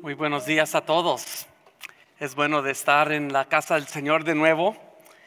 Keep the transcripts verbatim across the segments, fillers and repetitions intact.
Muy buenos días a todos. Es bueno de estar en la casa del Señor de nuevo.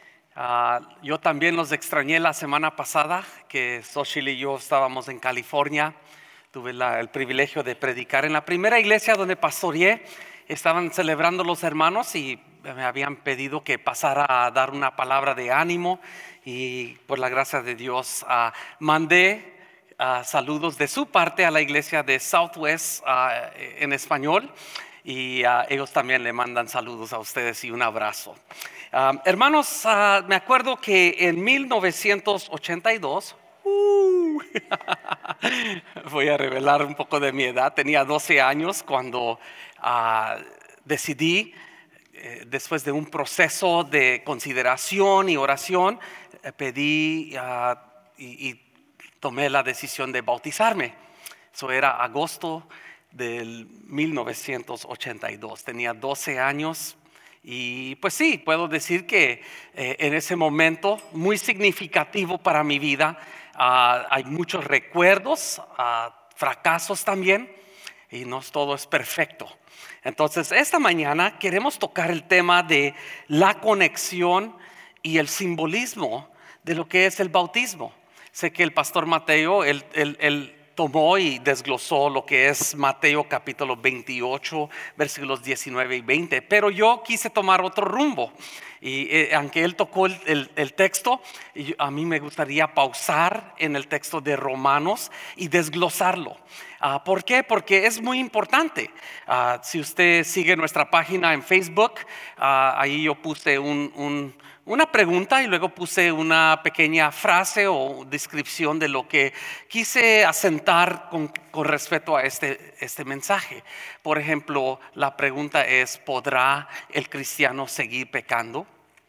Uh, yo también los extrañé la semana pasada, que Xochitl y yo estábamos en California. Tuve la, el privilegio de predicar en la primera iglesia donde pastoreé. Estaban celebrando los hermanos y me habían pedido que pasara a dar una palabra de ánimo. Y por la gracia de Dios uh, mandé Uh, saludos de su parte a la iglesia de Southwest uh, en español, y uh, ellos también le mandan saludos a ustedes y un abrazo. Uh, hermanos, uh, me acuerdo que en mil novecientos ochenta y dos, uh, voy a revelar un poco de mi edad, tenía doce años cuando uh, decidí, eh, después de un proceso de consideración y oración, eh, pedí uh, y, y tomé la decisión de bautizarme. Eso era agosto del mil novecientos ochenta y dos. Tenía doce años y pues sí, puedo decir que eh, en ese momento muy significativo para mi vida. Uh, hay muchos recuerdos, uh, fracasos también, y no todo es perfecto. Entonces esta mañana queremos tocar el tema de la conexión y el simbolismo de lo que es el bautismo. Sé que el pastor Mateo, él, él, él tomó y desglosó lo que es Mateo capítulo veintiocho, versículos diecinueve y veinte, pero yo quise tomar otro rumbo. Y eh, aunque él tocó el, el, el texto, y a mí me gustaría pausar en el texto de Romanos y desglosarlo. Uh, ¿Por qué? Porque es muy importante. Uh, si usted sigue nuestra página en Facebook, uh, ahí yo puse un... un Una pregunta y luego puse una pequeña frase o descripción de lo que quise asentar con, con respecto a este, este mensaje. Por ejemplo, la pregunta es: ¿podrá el cristiano seguir pecando?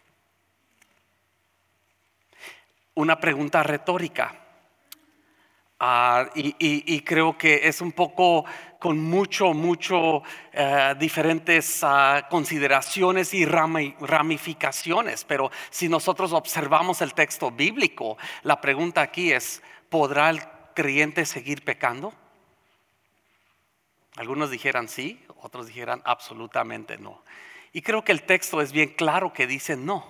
Una pregunta retórica. Uh, y, y, y creo que es un poco con mucho, mucho uh, diferentes uh, consideraciones y ramificaciones. Pero si nosotros observamos el texto bíblico, la pregunta aquí es: ¿podrá el creyente seguir pecando? Algunos dijeran sí, otros dijeran absolutamente no. Y creo que el texto es bien claro que dice no.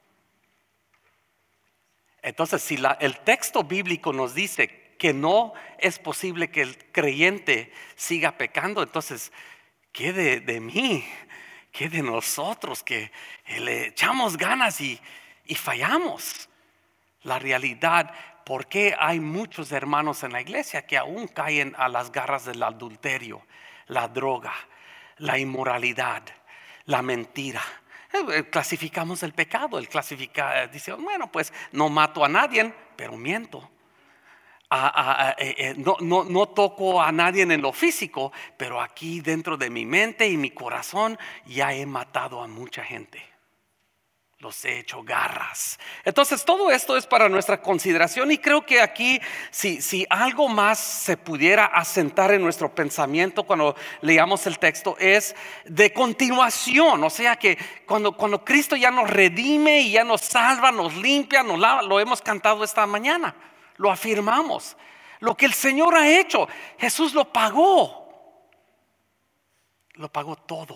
Entonces, si la, el texto bíblico nos dice que no es posible que el creyente siga pecando, entonces, ¿qué de, de mí? ¿Qué de nosotros que le echamos ganas y, y fallamos? La realidad, ¿por qué hay muchos hermanos en la iglesia que aún caen a las garras del adulterio, la droga, la inmoralidad, la mentira? Clasificamos el pecado, el clasifica, dice, bueno, pues no mato a nadie, pero miento. Ah, ah, eh, eh, no, no, no toco a nadie en lo físico, pero aquí dentro de mi mente y mi corazón ya he matado a mucha gente. Los he hecho garras. Entonces todo esto es para nuestra consideración, y creo que aquí si, si algo más se pudiera asentar en nuestro pensamiento cuando leamos el texto es de continuación. O sea que cuando, cuando Cristo ya nos redime y ya nos salva, nos limpia, nos lava, lo hemos cantado esta mañana. Lo afirmamos. Lo que el Señor ha hecho, Jesús lo pagó. Lo pagó todo.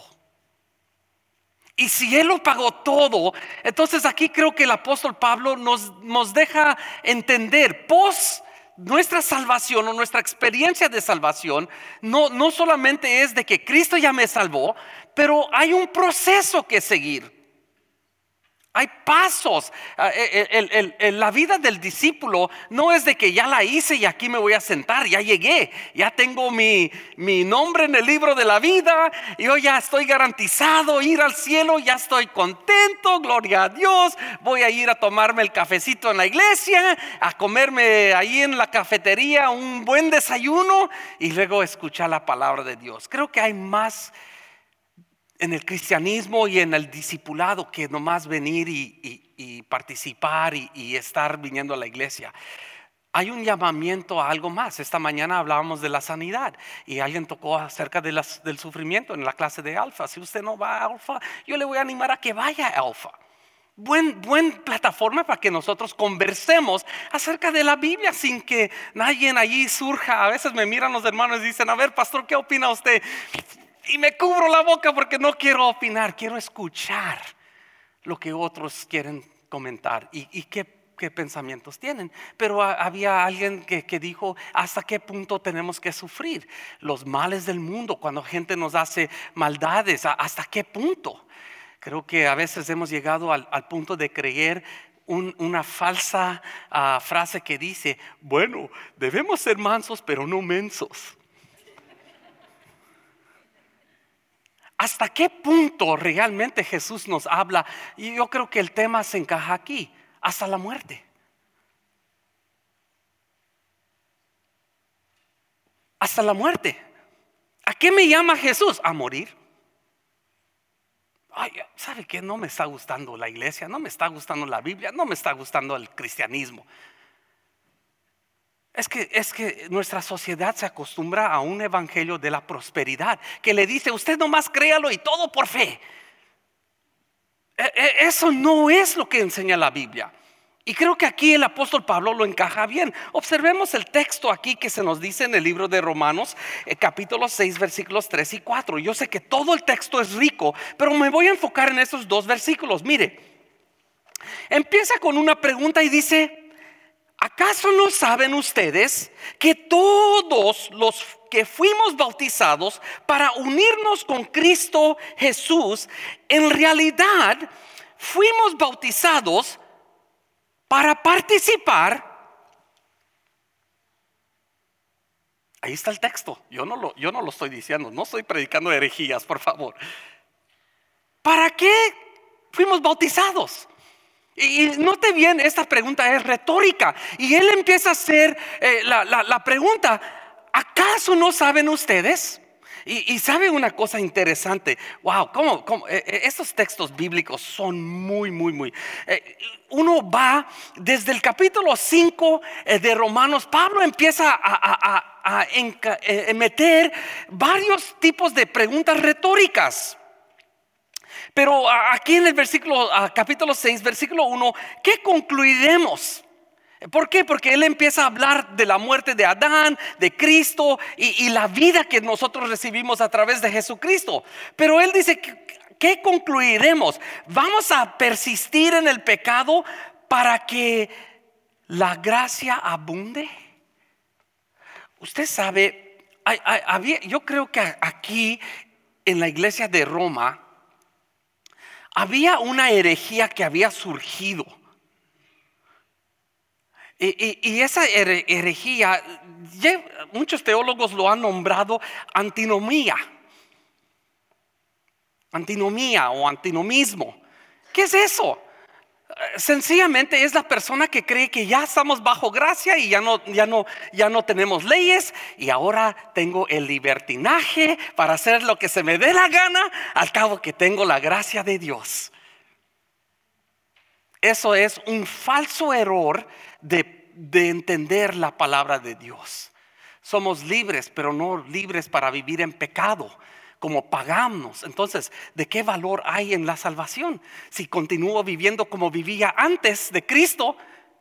Y si Él lo pagó todo, entonces aquí creo que el apóstol Pablo nos, nos deja entender, pos nuestra salvación o nuestra experiencia de salvación, no, no solamente es de que Cristo ya me salvó, pero hay un proceso que seguir. Hay pasos. el, el, el, el, La vida del discípulo no es de que ya la hice y aquí me voy a sentar, ya llegué, ya tengo mi, mi nombre en el libro de la vida, yo ya estoy garantizado ir al cielo, ya estoy contento, gloria a Dios, voy a ir a tomarme el cafecito en la iglesia, a comerme ahí en la cafetería un buen desayuno y luego escuchar la palabra de Dios. Creo que hay más en el cristianismo y en el discipulado que nomás venir y, y, y participar y, y estar viniendo a la iglesia. Hay un llamamiento a algo más. Esta mañana hablábamos de la sanidad y alguien tocó acerca de las, del sufrimiento en la clase de Alfa. Si usted no va a Alfa, yo le voy a animar a que vaya a Alfa. Buen, buen plataforma para que nosotros conversemos acerca de la Biblia sin que nadie allí surja. A veces me miran los hermanos y dicen: a ver, pastor, ¿qué opina usted? y me cubro la boca porque no quiero opinar, quiero escuchar lo que otros quieren comentar y, y qué, qué pensamientos tienen. Pero a, había alguien que, que dijo, ¿hasta qué punto tenemos que sufrir los males del mundo cuando gente nos hace maldades? ¿Hasta qué punto? Creo que a veces hemos llegado al, al punto de creer un, una falsa uh, frase que dice, bueno, debemos ser mansos pero no mensos. ¿Hasta qué punto realmente Jesús nos habla? Y yo creo que el tema se encaja aquí, hasta la muerte. Hasta la muerte. ¿A qué me llama Jesús? A morir. Ay, ¿sabe qué? No me está gustando la iglesia, no me está gustando la Biblia, no me está gustando el cristianismo. Es que, es que nuestra sociedad se acostumbra a un evangelio de la prosperidad que le dice, usted nomás créalo y todo por fe. Eso no es lo que enseña la Biblia. Y creo que aquí el apóstol Pablo lo encaja bien. Observemos el texto aquí que se nos dice en el libro de Romanos, eh, capítulo seis, versículos tres y cuatro. Yo sé que todo el texto es rico, pero me voy a enfocar en esos dos versículos. Mire, empieza con una pregunta y dice, ¿acaso no saben ustedes que todos los que fuimos bautizados para unirnos con Cristo Jesús, en realidad fuimos bautizados para participar? Ahí está el texto. Yo no lo, yo no lo estoy diciendo, no estoy predicando herejías, por favor. ¿Para qué fuimos bautizados? Y note bien, esta pregunta es retórica. Y él empieza a hacer eh, la, la, la pregunta, ¿acaso no saben ustedes? Y, y sabe una cosa interesante. Wow, ¿cómo, cómo? Eh, eh, estos textos bíblicos son muy, muy, muy eh, uno va desde el capítulo cinco eh, de Romanos. Pablo empieza a, a, a, a enca, eh, meter varios tipos de preguntas retóricas. Pero aquí en el versículo, capítulo seis, versículo uno, ¿qué concluiremos? ¿Por qué? Porque él empieza a hablar de la muerte de Adán, de Cristo y, y la vida que nosotros recibimos a través de Jesucristo. Pero él dice, ¿qué concluiremos? ¿Vamos a persistir en el pecado para que la gracia abunde? Usted sabe, hay, hay, había, yo creo que aquí en la iglesia de Roma había una herejía que había surgido. Y, y, y esa herejía, muchos teólogos lo han nombrado antinomía. Antinomía o antinomismo. ¿Qué es eso? Sencillamente es la persona que cree que ya estamos bajo gracia y ya no, ya no, ya no tenemos leyes y ahora tengo el libertinaje para hacer lo que se me dé la gana, al cabo que tengo la gracia de Dios. Eso es un falso error de, de entender la palabra de Dios. Somos libres, pero no libres para vivir en pecado, como paganos. Entonces, ¿de qué valor hay en la salvación? Si continúo viviendo como vivía antes de Cristo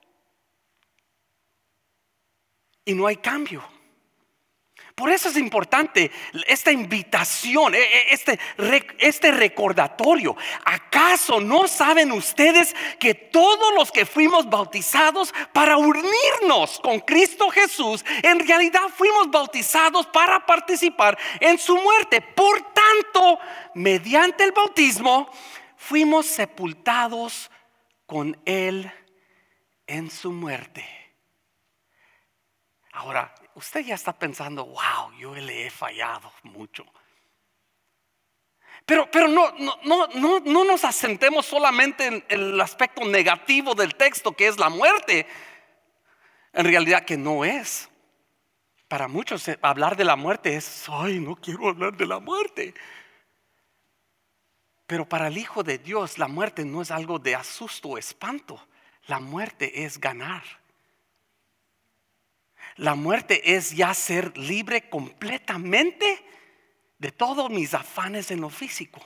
y no hay cambio. Por eso es importante esta invitación, este, este recordatorio. ¿Acaso no saben ustedes que todos los que fuimos bautizados para unirnos con Cristo Jesús, en realidad fuimos bautizados para participar en su muerte? Por tanto, mediante el bautismo, fuimos sepultados con Él en su muerte. Ahora, usted ya está pensando, wow, yo le he fallado mucho. Pero, pero no, no, no, no, no nos asentemos solamente en el aspecto negativo del texto, que es la muerte. En realidad que no es. Para muchos hablar de la muerte es, ay, no quiero hablar de la muerte. Pero para el Hijo de Dios la muerte no es algo de asusto o espanto. La muerte es ganar. La muerte es ya ser libre completamente de todos mis afanes en lo físico.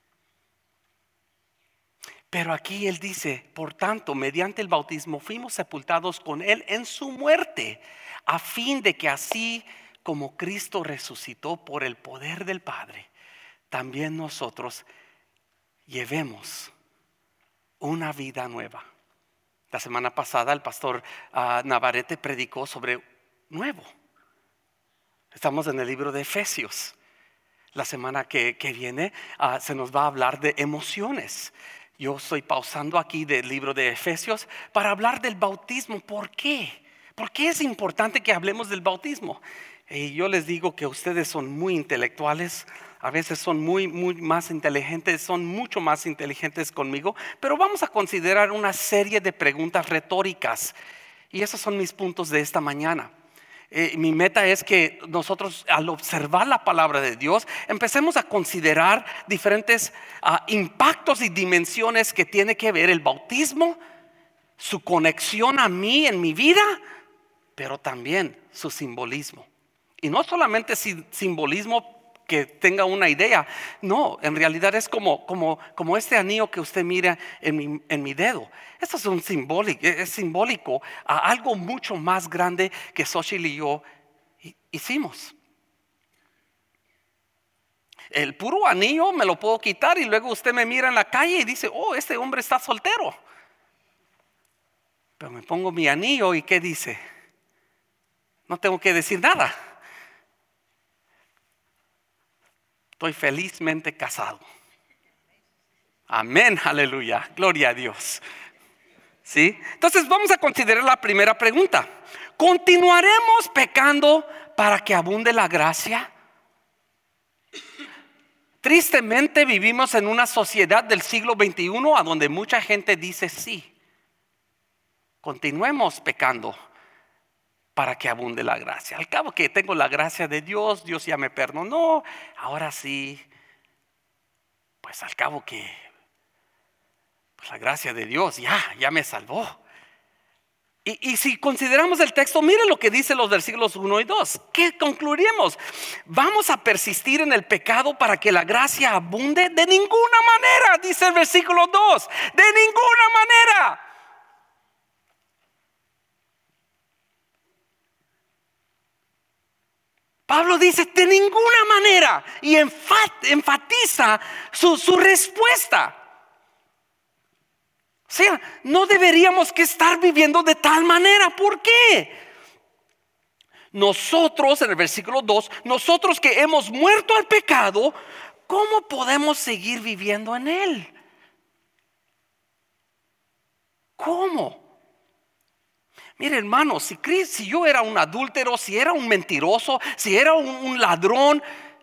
Pero aquí él dice, por tanto, mediante el bautismo fuimos sepultados con él en su muerte, a fin de que así como Cristo resucitó por el poder del Padre, también nosotros llevemos una vida nueva. La semana pasada el pastor uh, Navarrete predicó sobre nuevo. Estamos en el libro de Efesios. La semana que, que viene uh, se nos va a hablar de emociones. Yo estoy pausando aquí del libro de Efesios para hablar del bautismo. ¿Por qué? ¿Por qué es importante que hablemos del bautismo? Y yo les digo que ustedes son muy intelectuales. A veces son muy, muy más inteligentes, son mucho más inteligentes conmigo. Pero vamos a considerar una serie de preguntas retóricas. Y esos son mis puntos de esta mañana. Eh, mi meta es que nosotros, al observar la palabra de Dios, empecemos a considerar diferentes uh, impactos y dimensiones que tiene que ver el bautismo, su conexión a mí en mi vida, pero también su simbolismo. Y no solamente simbolismo que tenga una idea, no, en realidad es como, como, como este anillo que usted mira en mi, en mi dedo. Esto es, un simbólico, es simbólico a algo mucho más grande que Xochitl y yo hicimos. El puro anillo me lo puedo quitar y luego usted me mira en la calle y dice, oh, este hombre está soltero. Pero me pongo mi anillo y ¿qué dice? No tengo que decir nada. Estoy felizmente casado. Amén, aleluya, gloria a Dios. ¿Sí? Entonces vamos a considerar la primera pregunta. ¿Continuaremos pecando para que abunde la gracia? Tristemente vivimos en una sociedad del siglo veintiuno a donde mucha gente dice sí. Continuemos pecando para que abunde la gracia. Al cabo que tengo la gracia de Dios, Dios ya me perdonó, ahora sí, pues al cabo que pues la gracia de Dios ya, ya me salvó. Y, y si consideramos el texto, miren lo que dice los versículos uno y dos. ¿Qué concluiríamos? ¿Vamos a persistir en el pecado para que la gracia abunde? De ninguna manera, dice el versículo dos. De ninguna manera. Pablo dice de ninguna manera y enfatiza su, su respuesta. O sea, no deberíamos que estar viviendo de tal manera. ¿Por qué? Nosotros, en el versículo dos, nosotros que hemos muerto al pecado, ¿cómo podemos seguir viviendo en él? ¿Cómo? Mire, hermano, si, si yo era un adúltero, si era un mentiroso, si era un, un ladrón,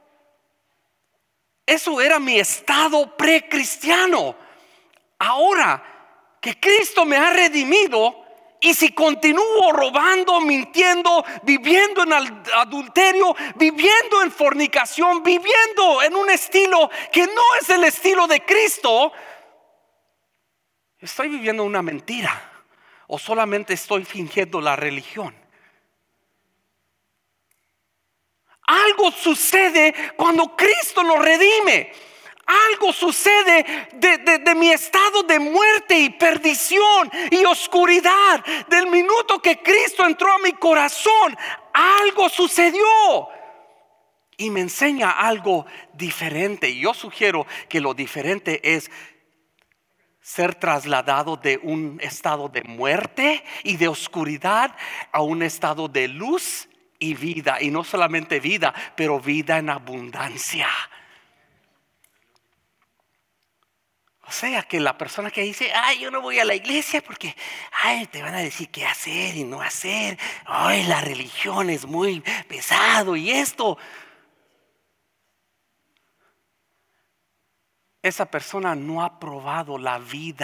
eso era mi estado precristiano. Ahora que Cristo me ha redimido, y si continúo robando, mintiendo, viviendo en adulterio, viviendo en fornicación, viviendo en un estilo que no es el estilo de Cristo, estoy viviendo una mentira. ¿O solamente estoy fingiendo la religión? Algo sucede cuando Cristo nos redime. Algo sucede de, de, de mi estado de muerte y perdición y oscuridad. Del minuto que Cristo entró a mi corazón, algo sucedió. Y me enseña algo diferente. Y yo sugiero que lo diferente es ser trasladado de un estado de muerte y de oscuridad a un estado de luz y vida. Y no solamente vida, pero vida en abundancia. O sea que la persona que dice, ay, yo no voy a la iglesia porque ay, te van a decir qué hacer y no hacer. Ay, la religión es muy pesado y esto. Esa persona no ha probado la vida,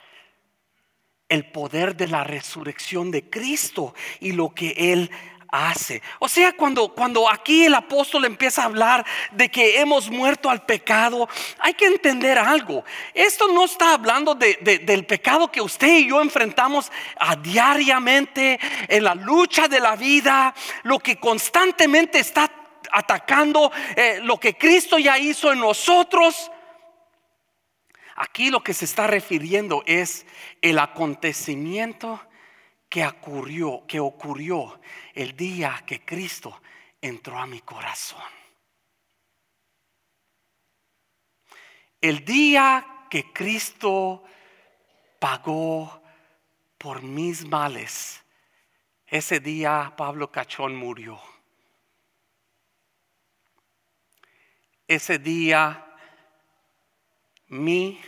el poder de la resurrección de Cristo y lo que Él hace. O sea, cuando, cuando aquí el apóstol empieza a hablar de que hemos muerto al pecado, hay que entender algo. Esto no está hablando de, de, del pecado que usted y yo enfrentamos a diariamente en la lucha de la vida, lo que constantemente está atacando, eh, lo que Cristo ya hizo en nosotros. Aquí lo que se está refiriendo es el acontecimiento que ocurrió, que ocurrió el día que Cristo entró a mi corazón. El día que Cristo pagó por mis males, ese día Pablo Cachón murió. Ese día mi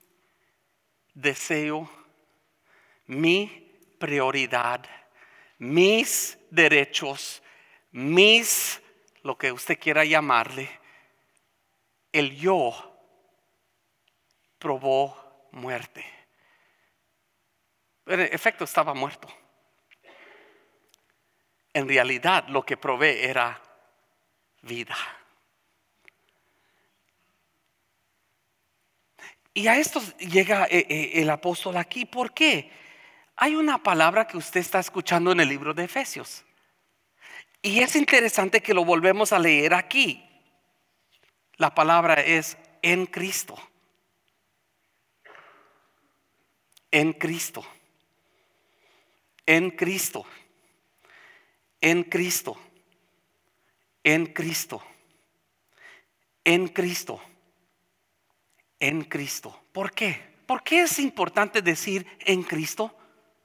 deseo, mi prioridad, mis derechos, mis, lo que usted quiera llamarle, el yo probó muerte. En efecto estaba muerto. En realidad lo que probé era vida. Y a esto llega el apóstol aquí. ¿Por qué? Hay una palabra que usted está escuchando en el libro de Efesios. Y es interesante que lo volvemos a leer aquí. La palabra es en Cristo. En Cristo. En Cristo. En Cristo. En Cristo. En Cristo. En Cristo. ¿Por qué? ¿Por qué es importante decir en Cristo?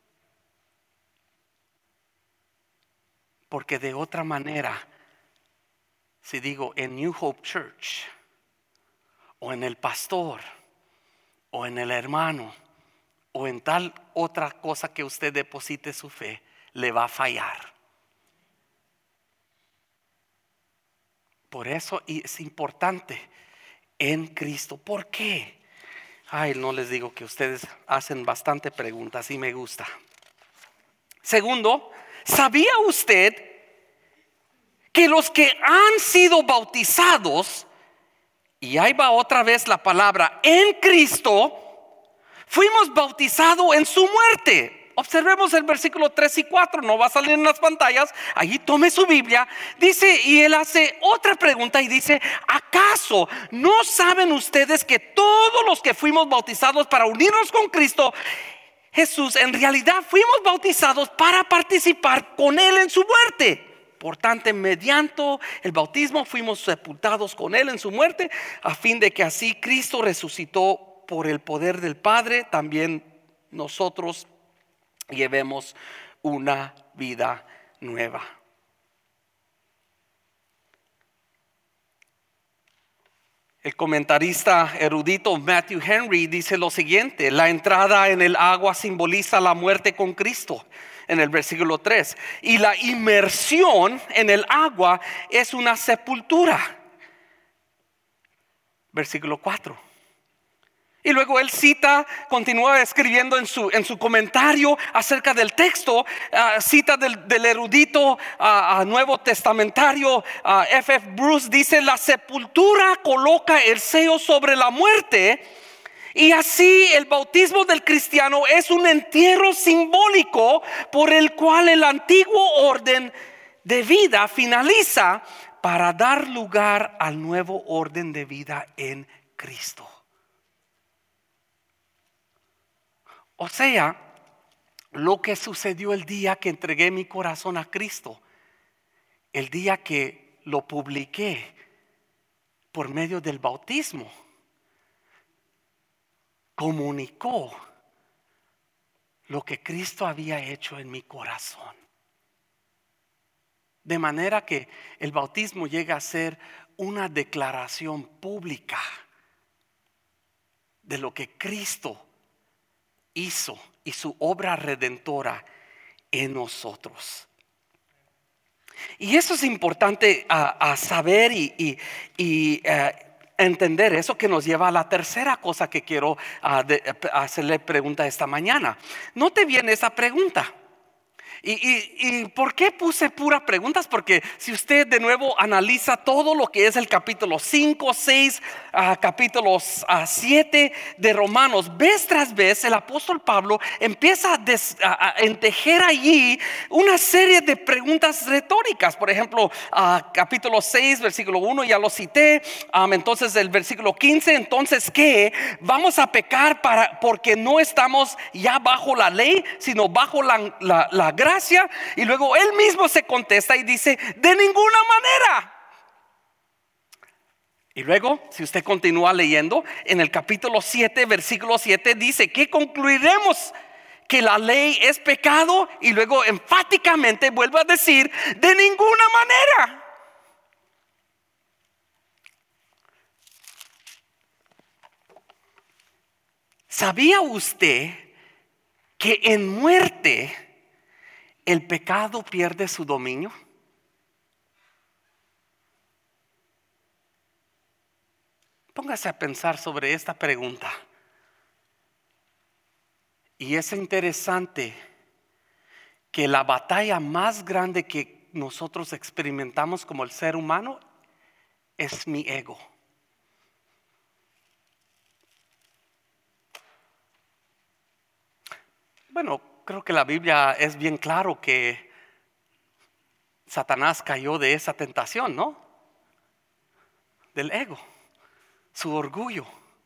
Porque de otra manera, si digo en New Hope Church, o en el pastor, o en el hermano, o en tal otra cosa que usted deposite su fe, le va a fallar. Por eso es importante en Cristo. ¿Por qué? Ay, no les digo que ustedes hacen bastante preguntas y me gusta. Segundo, ¿sabía usted que los que han sido bautizados, y ahí va otra vez la palabra, en Cristo, fuimos bautizados en su muerte? Observemos el versículo tres y cuatro, no va a salir en las pantallas. Allí tome su Biblia. Dice, y él hace otra pregunta y dice: ¿acaso no saben ustedes que todos los que fuimos bautizados para unirnos con Cristo Jesús, en realidad fuimos bautizados para participar con Él en su muerte? Por tanto, mediante el bautismo fuimos sepultados con Él en su muerte, a fin de que así Cristo resucitó por el poder del Padre, también nosotros llevemos una vida nueva. El comentarista erudito Matthew Henry dice lo siguiente: la entrada en el agua simboliza la muerte con Cristo, en el versículo tres, y la inmersión en el agua es una sepultura, versículo cuatro. Y luego él cita, continúa escribiendo en su, en su comentario acerca del texto, uh, cita del, del erudito uh, uh, nuevo testamentario uh, F F Bruce, dice: la sepultura coloca el sello sobre la muerte, y así el bautismo del cristiano es un entierro simbólico por el cual el antiguo orden de vida finaliza para dar lugar al nuevo orden de vida en Cristo. O sea, lo que sucedió el día que entregué mi corazón a Cristo, el día que lo publiqué por medio del bautismo, comunicó lo que Cristo había hecho en mi corazón. De manera que el bautismo llega a ser una declaración pública de lo que Cristo hizo y su obra redentora en nosotros. Y eso es importante a, a saber y, y, y uh, entender. Eso que nos lleva a la tercera cosa que quiero uh, de, uh, hacerle pregunta esta mañana. Note bien esa pregunta. Y, y, y ¿por qué puse puras preguntas? Porque si usted de nuevo analiza todo lo que es el capítulo cinco, seis, uh, capítulos uh, siete de Romanos, vez tras vez el apóstol Pablo empieza a, des, a, a entejer allí una serie de preguntas retóricas. Por ejemplo, uh, capítulo seis, versículo uno, ya lo cité. um, Entonces el versículo quince, entonces ¿qué? ¿Vamos a pecar para, porque no estamos ya bajo la ley, sino bajo la, la, la gracia? Y luego él mismo se contesta y dice: de ninguna manera. Y luego, si usted continúa leyendo, en el capítulo siete, versículo siete, dice que concluiremos que la ley es pecado, y luego enfáticamente vuelve a decir, de ninguna manera. ¿Sabía usted que en muerte el pecado pierde su dominio? Póngase a pensar sobre esta pregunta. Y es interesante que la batalla más grande que nosotros experimentamos como el ser humano es mi ego. Bueno, creo que la Biblia es bien claro que Satanás cayó de esa tentación, ¿no? Del ego, su orgullo.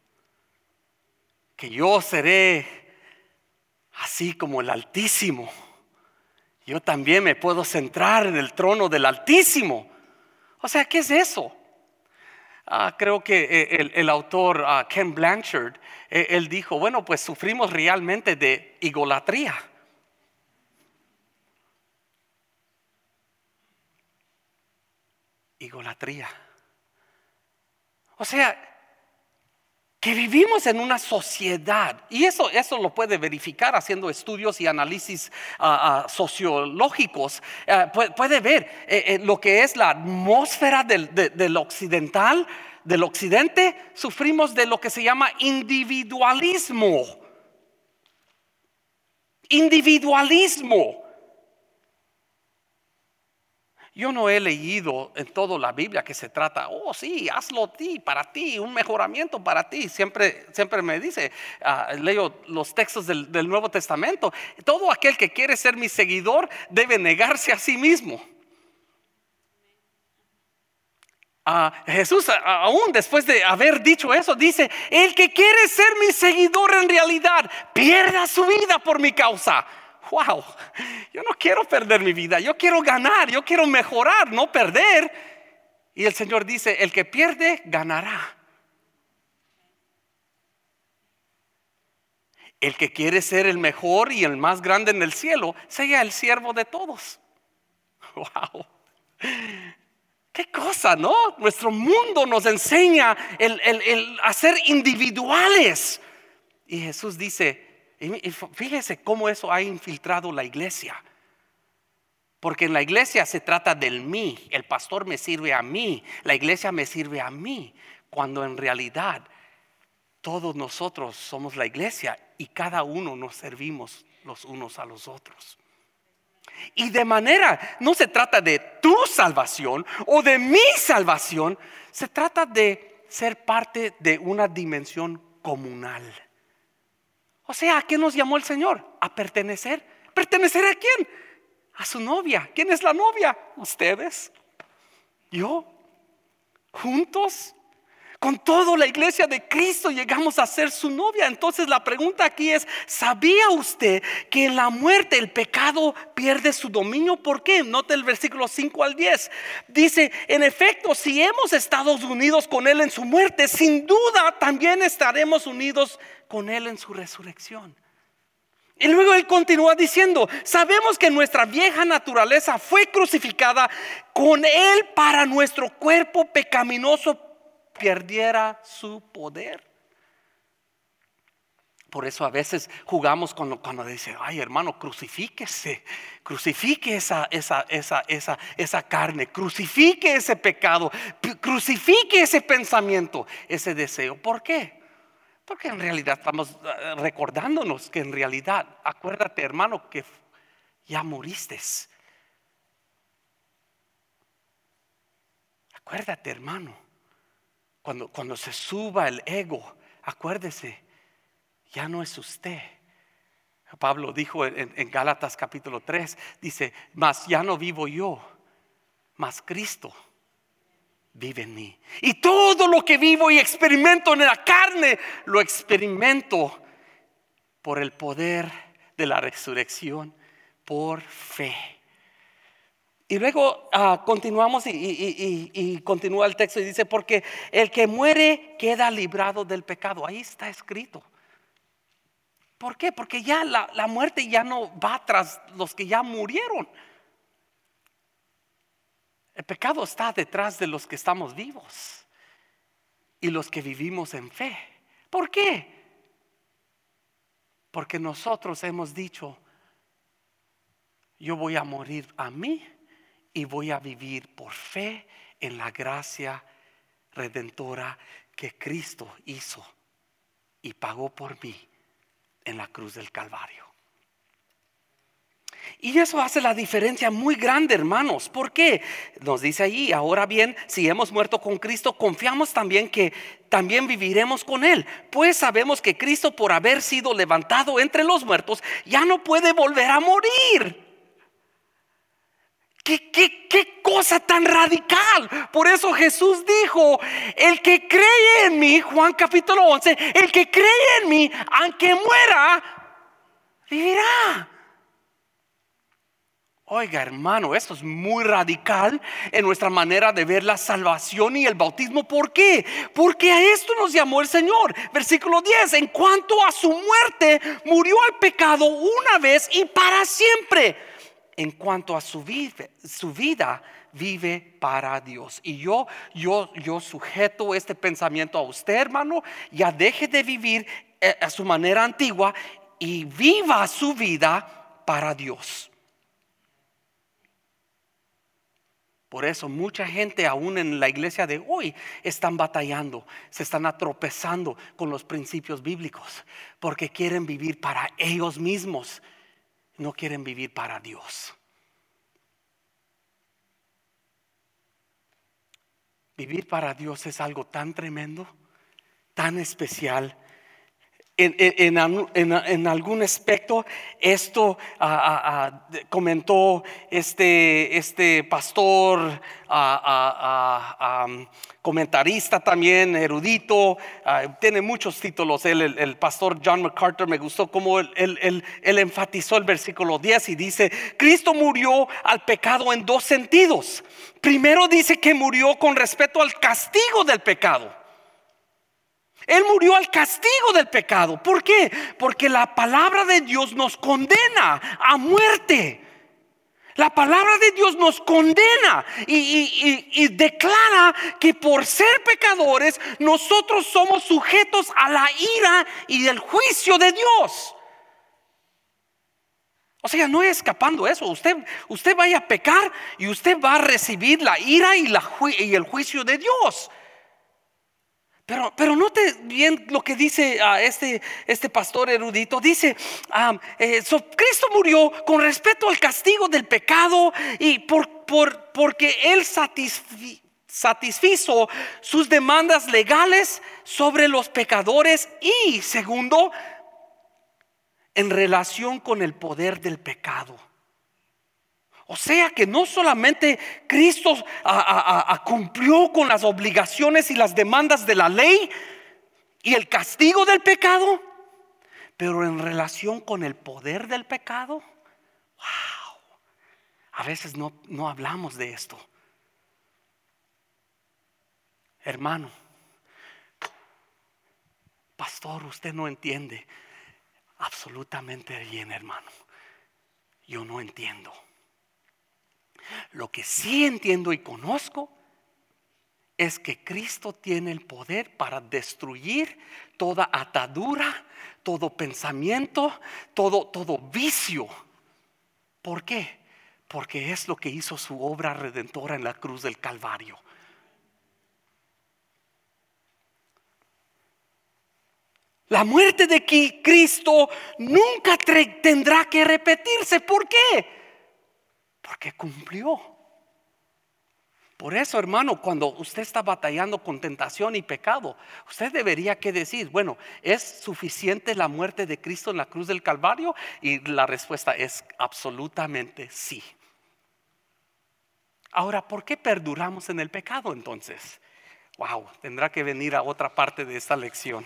Que yo seré así como el Altísimo. Yo también me puedo centrar en el trono del Altísimo. O sea, ¿qué es eso? Ah, creo que eh, el, el autor uh, Ken Blanchard, eh, él dijo, bueno, pues sufrimos realmente de idolatría. Idolatría. O sea, que vivimos en una sociedad, y eso, eso lo puede verificar haciendo estudios y análisis uh, uh, sociológicos. Uh, puede, puede ver eh, eh, lo que es la atmósfera del, de, del occidental, del occidente. Sufrimos de lo que se llama individualismo. Individualismo. Yo no he leído en toda la Biblia que se trata, oh sí, hazlo a ti, para ti, un mejoramiento para ti. Siempre, siempre me dice, uh, leo los textos del, del Nuevo Testamento. Todo aquel que quiere ser mi seguidor debe negarse a sí mismo. Uh, Jesús, uh, aún después de haber dicho eso, dice, el que quiere ser mi seguidor en realidad, pierda su vida por mi causa. Wow, yo no quiero perder mi vida, yo quiero ganar, yo quiero mejorar, no perder. Y el Señor dice, el que pierde, ganará. El que quiere ser el mejor y el más grande en el cielo, sea el siervo de todos. Wow, qué cosa, ¿no? Nuestro mundo nos enseña el, el, el a ser individuales. Y Jesús dice, y fíjese cómo eso ha infiltrado la iglesia. Porque en la iglesia se trata del mí. El pastor me sirve a mí, la iglesia me sirve a mí. Cuando en realidad todos nosotros somos la iglesia y cada uno nos servimos los unos a los otros. Y de manera, no se trata de tu salvación o de mi salvación, se trata de ser parte de una dimensión comunal. O sea, ¿a qué nos llamó el Señor? A pertenecer. ¿Pertenecer a quién? A su novia. ¿Quién es la novia? Ustedes, yo, juntos, con toda la iglesia de Cristo llegamos a ser su novia. Entonces la pregunta aquí es, ¿sabía usted que en la muerte el pecado pierde su dominio? ¿Por qué? Note el versículo cinco al diez. Dice, en efecto, si hemos estado unidos con Él en su muerte, sin duda también estaremos unidos con Él en su resurrección. Y luego Él continúa diciendo, sabemos que nuestra vieja naturaleza fue crucificada con Él para nuestro cuerpo pecaminoso perdiera su poder. Por eso a veces jugamos cuando, cuando dice, ay hermano, crucifíquese, crucifique esa, esa, esa, esa, esa carne, crucifique ese pecado, crucifique ese pensamiento, ese deseo. ¿Por qué? Porque en realidad estamos recordándonos que en realidad, acuérdate hermano que ya moriste. Acuérdate hermano, cuando, cuando se suba el ego, acuérdese, ya no es usted. Pablo dijo en, en Gálatas capítulo tres, dice, mas ya no vivo yo, mas Cristo vive en mí. Y todo lo que vivo y experimento en la carne, lo experimento por el poder de la resurrección, por fe. Y luego uh, continuamos y, y, y, y continúa el texto y dice, porque el que muere queda librado del pecado. Ahí está escrito. ¿Por qué? Porque ya la, la muerte ya no va tras los que ya murieron. El pecado está detrás de los que estamos vivos y los que vivimos en fe. ¿Por qué? Porque nosotros hemos dicho, yo voy a morir a mí y voy a vivir por fe en la gracia redentora que Cristo hizo y pagó por mí en la cruz del Calvario. Y eso hace la diferencia muy grande, hermanos. ¿Por qué? Nos dice ahí, ahora bien, si hemos muerto con Cristo, confiamos también que también viviremos con Él. Pues sabemos que Cristo, por haber sido levantado entre los muertos, ya no puede volver a morir. ¿Qué, qué, qué cosa tan radical? Por eso Jesús dijo, el que cree en mí, Juan capítulo once, el que cree en mí, aunque muera, vivirá. Oiga, hermano, esto es muy radical en nuestra manera de ver la salvación y el bautismo. ¿Por qué? Porque a esto nos llamó el Señor. Versículo diez, en cuanto a su muerte, murió al pecado una vez y para siempre. En cuanto a su vida, su vida vive para Dios. Y yo, yo, yo sujeto este pensamiento a usted, hermano. Ya deje de vivir a su manera antigua y viva su vida para Dios. Por eso mucha gente aún en la iglesia de hoy están batallando, se están tropezando con los principios bíblicos, porque quieren vivir para ellos mismos, no quieren vivir para Dios. Vivir para Dios es algo tan tremendo, tan especial. En, en, en, en algún aspecto esto uh, uh, uh, comentó este, este pastor, uh, uh, uh, um, comentarista también, erudito, uh, tiene muchos títulos. Él, el, el pastor John MacArthur, me gustó cómo él, él, él, él enfatizó el versículo diez y dice, Cristo murió al pecado en dos sentidos. Primero dice que murió con respecto al castigo del pecado. Él murió al castigo del pecado. ¿Por qué? Porque la palabra de Dios nos condena a muerte. La palabra de Dios nos condena y, y, y, y declara que por ser pecadores nosotros somos sujetos a la ira y el juicio de Dios. O sea, no escapando eso. Usted, usted vaya a pecar y usted va a recibir la ira y, la, y el juicio de Dios. Pero, pero note bien lo que dice uh, este, este pastor erudito. Dice, um, eh, so Cristo murió con respecto al castigo del pecado y por, por, porque Él satisfi, satisfizo sus demandas legales sobre los pecadores. Y segundo, en relación con el poder del pecado. O sea que no solamente Cristo a, a, a cumplió con las obligaciones y las demandas de la ley y el castigo del pecado, pero en relación con el poder del pecado, wow, a veces no, no hablamos de esto. Hermano, pastor, usted no entiende. Absolutamente bien, hermano. Yo no entiendo. Lo que sí entiendo y conozco es que Cristo tiene el poder para destruir toda atadura, todo pensamiento, todo, todo vicio. ¿Por qué? Porque es lo que hizo su obra redentora en la cruz del Calvario. La muerte de Cristo nunca tendrá que repetirse. ¿Por qué? Porque cumplió. Por eso, hermano, cuando usted está batallando con tentación y pecado, usted debería que decir, bueno, ¿es suficiente la muerte de Cristo en la cruz del Calvario? Y la respuesta es absolutamente sí. Ahora, ¿por qué perduramos en el pecado entonces? Wow, tendrá que venir a otra parte de esta lección.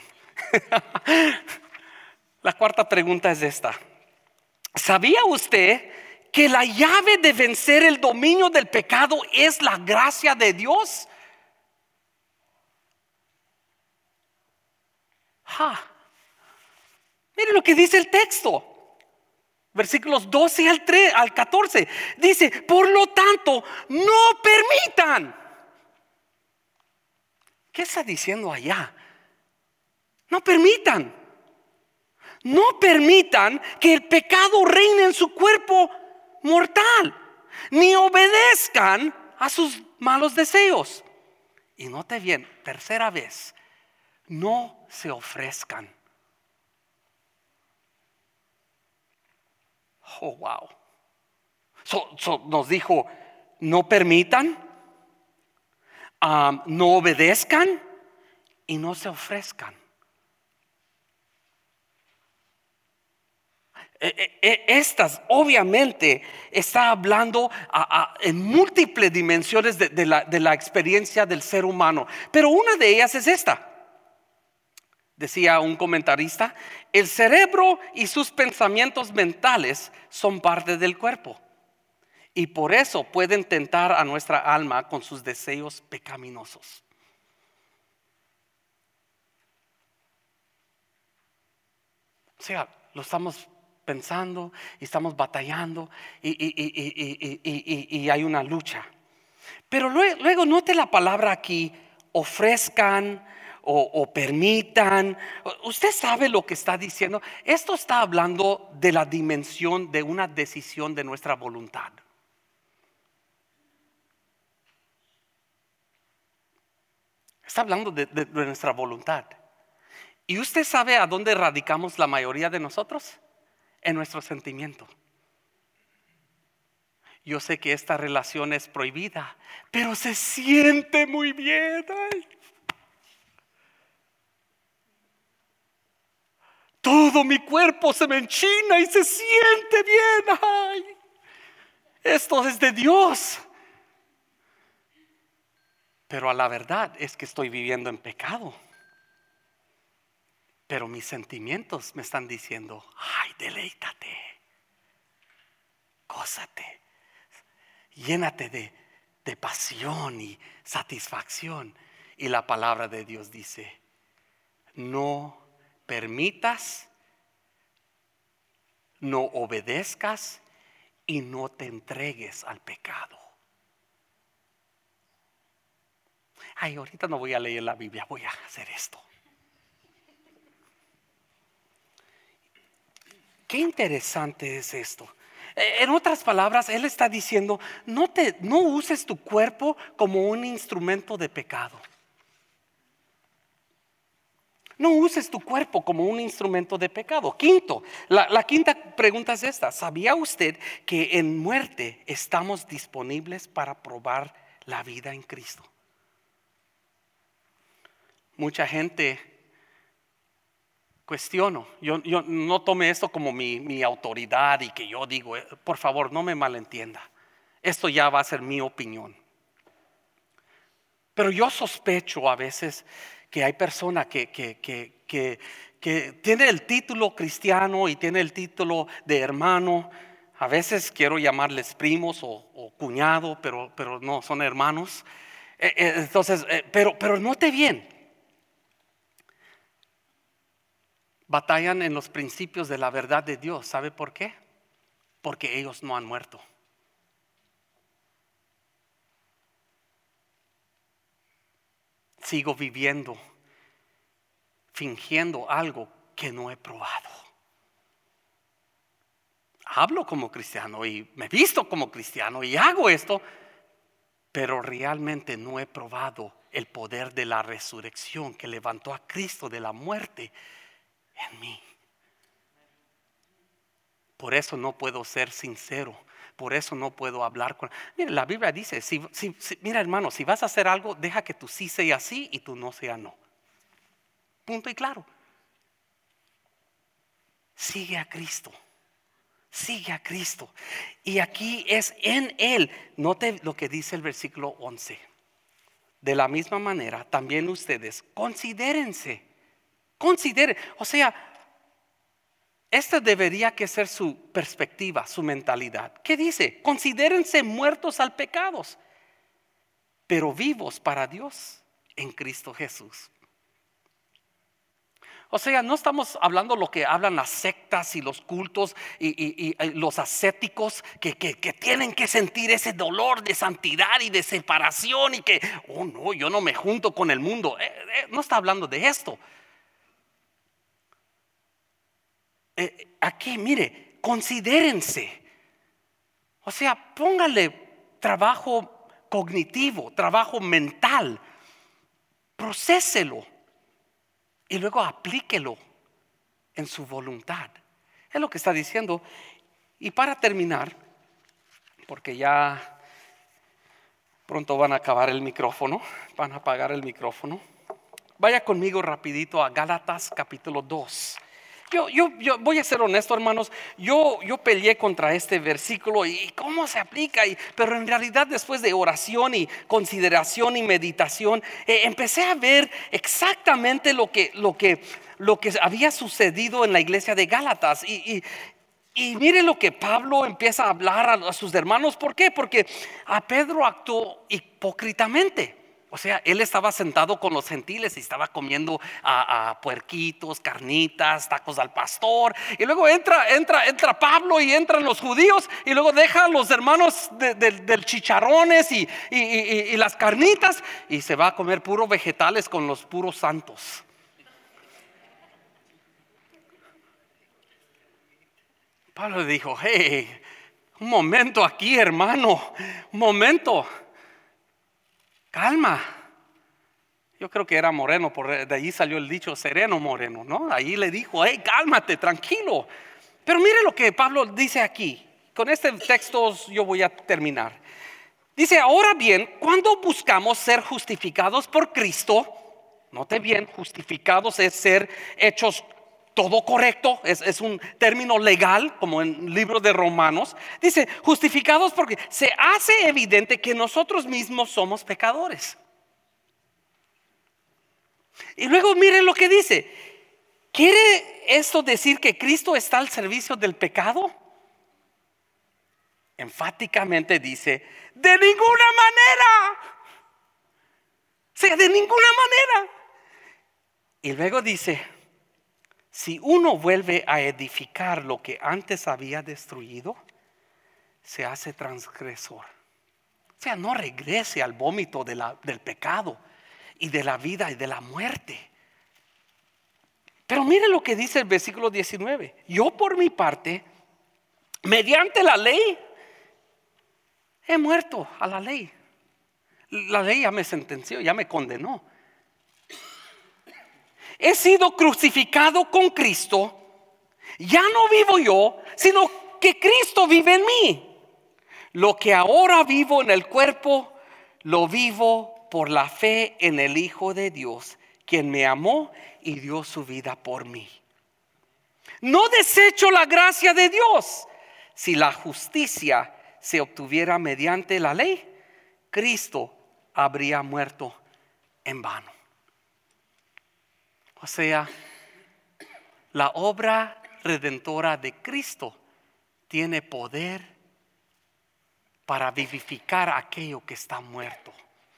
La cuarta pregunta es esta. ¿Sabía usted que la llave de vencer el dominio del pecado es la gracia de Dios. Ja. Mire lo que dice el texto. Versículos doce al, tres, al catorce. Dice, por lo tanto, no permitan. ¿Qué está diciendo allá? No permitan. No permitan que el pecado reine en su cuerpo mortal, ni obedezcan a sus malos deseos. Y note bien, tercera vez, no se ofrezcan. Oh, wow. So, so nos dijo, no permitan, um, no obedezcan y no se ofrezcan. Estas obviamente está hablando a, a, en múltiples dimensiones de, de, la, de la experiencia del ser humano, pero una de ellas es esta. Decía un comentarista, el cerebro y sus pensamientos mentales son parte del cuerpo y por eso pueden tentar a nuestra alma con sus deseos pecaminosos. O sea, lo estamos pensando y estamos batallando y, y, y, y, y, y, y hay una lucha. Pero luego, luego note la palabra aquí, ofrezcan o, o permitan. Usted sabe lo que está diciendo. Esto está hablando de la dimensión de una decisión de nuestra voluntad. Está hablando de, de, de nuestra voluntad. ¿Y usted sabe a dónde radicamos la mayoría de nosotros? En nuestro sentimiento. Yo sé que esta relación es prohibida, pero se siente muy bien. Ay. Todo mi cuerpo se me enchina y se siente bien. Ay. Esto es de Dios. Pero a la verdad es que estoy viviendo en pecado. Pero mis sentimientos me están diciendo, ay, deleítate, gózate, llénate de, de pasión y satisfacción. Y la palabra de Dios dice, no permitas, no obedezcas y no te entregues al pecado. Ay, ahorita no voy a leer la Biblia, voy a hacer esto. Qué interesante es esto. En otras palabras, Él está diciendo, no, te, no uses tu cuerpo como un instrumento de pecado. No uses tu cuerpo como un instrumento de pecado. Quinto, la, la quinta pregunta es esta. ¿Sabía usted que en muerte estamos disponibles para probar la vida en Cristo? Mucha gente cuestiono, yo, yo no tome esto como mi, mi autoridad y que yo digo, por favor no me malentienda, esto ya va a ser mi opinión. Pero yo sospecho a veces que hay personas que, que, que, que, que tiene el título cristiano y tiene el título de hermano. A veces quiero llamarles primos o, o cuñado, pero, pero no, son hermanos. Eh, eh, entonces, eh, pero, pero note bien. Batallan en los principios de la verdad de Dios. ¿Sabe por qué? Porque ellos no han muerto. Sigo viviendo, fingiendo algo que no he probado. Hablo como cristiano y me visto como cristiano y hago esto, pero realmente no he probado el poder de la resurrección que levantó a Cristo de la muerte en mí. Por eso no puedo ser sincero. Por eso no puedo hablar con. Mira, la Biblia dice, si, si, si, mira hermano, si vas a hacer algo, deja que tu sí sea sí y tu no sea no. Punto y claro. Sigue a Cristo. Sigue a Cristo. Y aquí es en Él. Note lo que dice el versículo once. De la misma manera, también ustedes considérense. Consideren. O sea, Esta debería que ser su perspectiva, su mentalidad. ¿Qué dice? Considérense muertos al pecado, pero vivos para Dios en Cristo Jesús. O sea, no estamos hablando lo que hablan las sectas y los cultos y, y, y los ascéticos que, que, que tienen que sentir ese dolor de santidad y de separación y que, oh no, yo no me junto con el mundo. Eh, eh, no está hablando de esto. Eh, aquí, mire, considérense. O sea, póngale trabajo cognitivo, trabajo mental, procéselo. Y luego aplíquelo en su voluntad. Es lo que está diciendo. Y para terminar, porque ya pronto van a acabar el micrófono, van a apagar el micrófono. Vaya conmigo rapidito a Gálatas capítulo dos. Yo, yo, yo voy a ser honesto, hermanos. Yo, yo peleé contra este versículo y cómo se aplica. Y, pero en realidad, después de oración y consideración y meditación, eh, empecé a ver exactamente lo que, lo, que, lo que había sucedido en la iglesia de Gálatas. Y, y, y mire lo que Pablo empieza a hablar a, a sus hermanos. ¿Por qué? Porque a Pedro actuó hipócritamente. O sea, él estaba sentado con los gentiles y estaba comiendo a, a puerquitos, carnitas, tacos al pastor. Y luego entra, entra, entra Pablo y entran los judíos. Y luego deja a los hermanos de, de, del chicharrones y, y, y, y las carnitas. Y se va a comer puros vegetales con los puros santos. Pablo le dijo, hey, un momento aquí, hermano, un momento. Calma. Yo creo que era moreno, por de allí salió el dicho sereno moreno, ¿no? Ahí le dijo, hey, cálmate, tranquilo. Pero mire lo que Pablo dice aquí. Con este texto yo voy a terminar. Dice, ahora bien, cuando buscamos ser justificados por Cristo, note bien, justificados es ser hechos todo correcto, es, es un término legal, como en el libro de Romanos. Dice, justificados porque se hace evidente que nosotros mismos somos pecadores. Y luego miren lo que dice. ¿Quiere esto decir que Cristo está al servicio del pecado? Enfáticamente dice, de ninguna manera. O sea, de ninguna manera. Y luego dice, si uno vuelve a edificar lo que antes había destruido, se hace transgresor. O sea, no regrese al vómito de la, del pecado y de la vida y de la muerte. Pero mire lo que dice el versículo diecinueve. Yo por mi parte, mediante la ley, he muerto a la ley. La ley ya me sentenció, ya me condenó. He sido crucificado con Cristo. Ya no vivo yo, sino que Cristo vive en mí. Lo que ahora vivo en el cuerpo, lo vivo por la fe en el Hijo de Dios, quien me amó y dio su vida por mí. No desecho la gracia de Dios. Si la justicia se obtuviera mediante la ley, Cristo habría muerto en vano. O sea, la obra redentora de Cristo tiene poder para vivificar aquello que está muerto.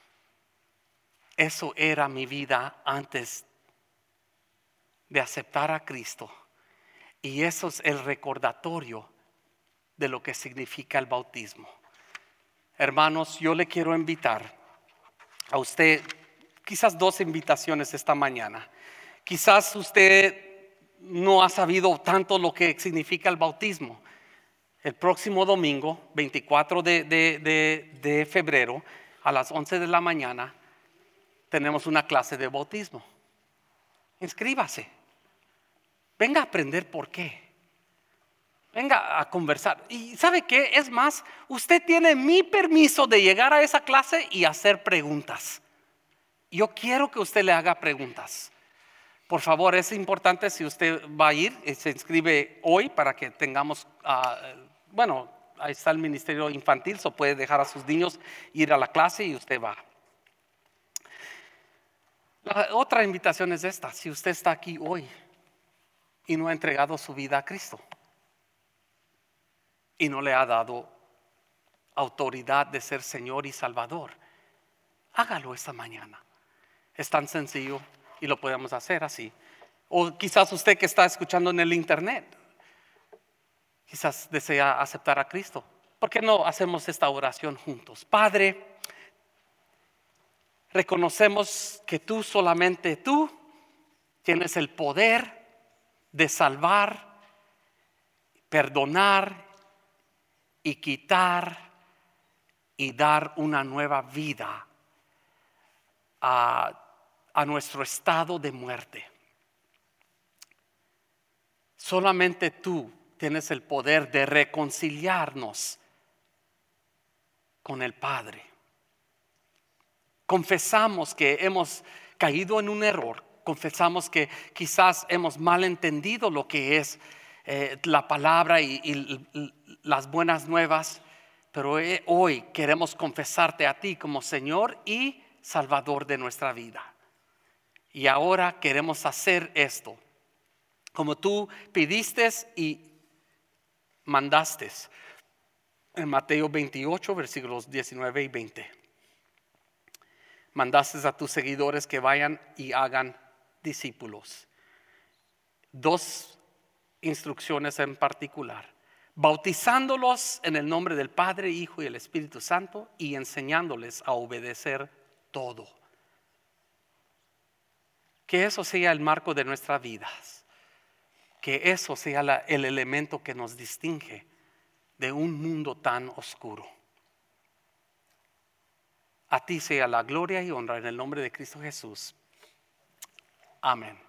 Eso era mi vida antes de aceptar a Cristo. Y eso es el recordatorio de lo que significa el bautismo. Hermanos, yo le quiero invitar a usted, quizás dos invitaciones esta mañana. Quizás usted no ha sabido tanto lo que significa el bautismo. El próximo domingo, veinticuatro de, de, de, de febrero, a las once de la mañana, tenemos una clase de bautismo. Inscríbase. Venga a aprender por qué. Venga a conversar. Y ¿sabe qué? Es más, usted tiene mi permiso de llegar a esa clase y hacer preguntas. Yo quiero que usted le haga preguntas. Por favor, es importante si usted va a ir, se inscribe hoy para que tengamos, uh, bueno, ahí está el ministerio infantil, so puede dejar a sus niños ir a la clase y usted va. La otra invitación es esta, si usted está aquí hoy y no ha entregado su vida a Cristo y no le ha dado autoridad de ser Señor y Salvador, hágalo esta mañana. Es tan sencillo y lo podemos hacer así. O quizás usted que está escuchando en el internet, quizás desea aceptar a Cristo. ¿Por qué no hacemos esta oración juntos? Padre, reconocemos que tú, solamente tú, tienes el poder de salvar, perdonar y quitar y dar una nueva vida a, a nuestro estado de muerte. Solamente tú tienes el poder de reconciliarnos con el Padre. Confesamos que hemos caído en un error. Confesamos que quizás hemos malentendido lo que es eh, la palabra y, y, y las buenas nuevas. Pero eh, hoy queremos confesarte a ti como Señor y Salvador de nuestra vida. Y ahora queremos hacer esto como tú pidiste y mandaste en Mateo veintiocho, versículos diecinueve y veinte. Mandaste a tus seguidores que vayan y hagan discípulos. Dos instrucciones en particular: bautizándolos en el nombre del Padre, Hijo y el Espíritu Santo, y enseñándoles a obedecer todo. Que eso sea el marco de nuestras vidas. Que eso sea la, el elemento que nos distingue de un mundo tan oscuro. A ti sea la gloria y honra en el nombre de Cristo Jesús. Amén.